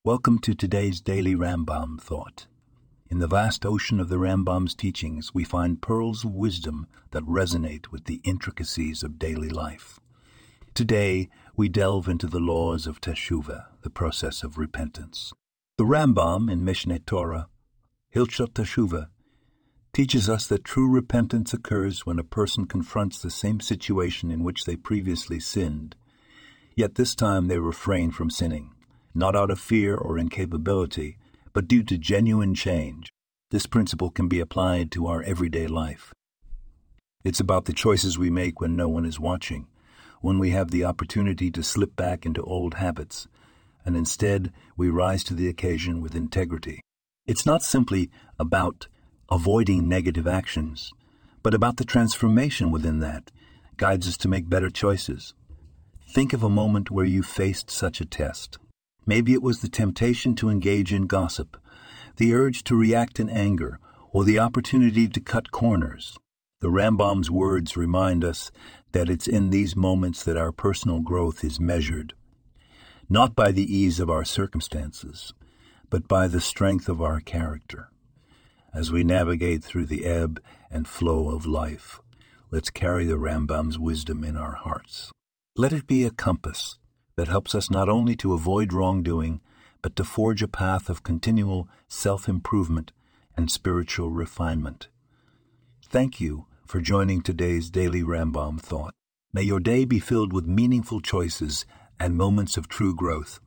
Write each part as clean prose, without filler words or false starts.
Welcome to today's Daily Rambam Thought. In the vast ocean of the Rambam's teachings, we find pearls of wisdom that resonate with the intricacies of daily life. Today, we delve into the laws of Teshuvah, the process of repentance. The Rambam in Mishneh Torah, Hilchot Teshuvah, teaches us that true repentance occurs when a person confronts the same situation in which they previously sinned, yet this time they refrain from sinning, not out of fear or incapability, but due to genuine change. This principle can be applied to our everyday life. It's about the choices we make when no one is watching, when we have the opportunity to slip back into old habits, and instead we rise to the occasion with integrity. It's not simply about avoiding negative actions, but about the transformation within that guides us to make better choices. Think of a moment where you faced such a test. Maybe it was the temptation to engage in gossip, the urge to react in anger, or the opportunity to cut corners. The Rambam's words remind us that it's in these moments that our personal growth is measured, not by the ease of our circumstances, but by the strength of our character. As we navigate through the ebb and flow of life, let's carry the Rambam's wisdom in our hearts. Let it be a compass that helps us not only to avoid wrongdoing, but to forge a path of continual self-improvement and spiritual refinement. Thank you for joining today's Daily Rambam Thought. May your day be filled with meaningful choices and moments of true growth.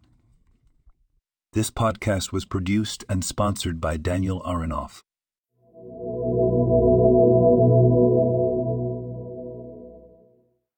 This podcast was produced and sponsored by Daniel Aronoff.